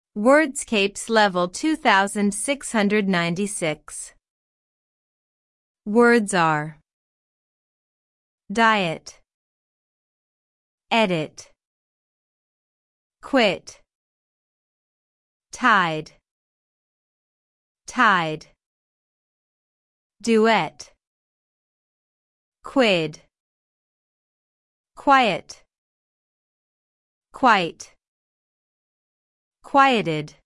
Wordscapes level 2696. Words are diet, edit, quit, tide, tide, duet, quid, quiet, quite, quieted.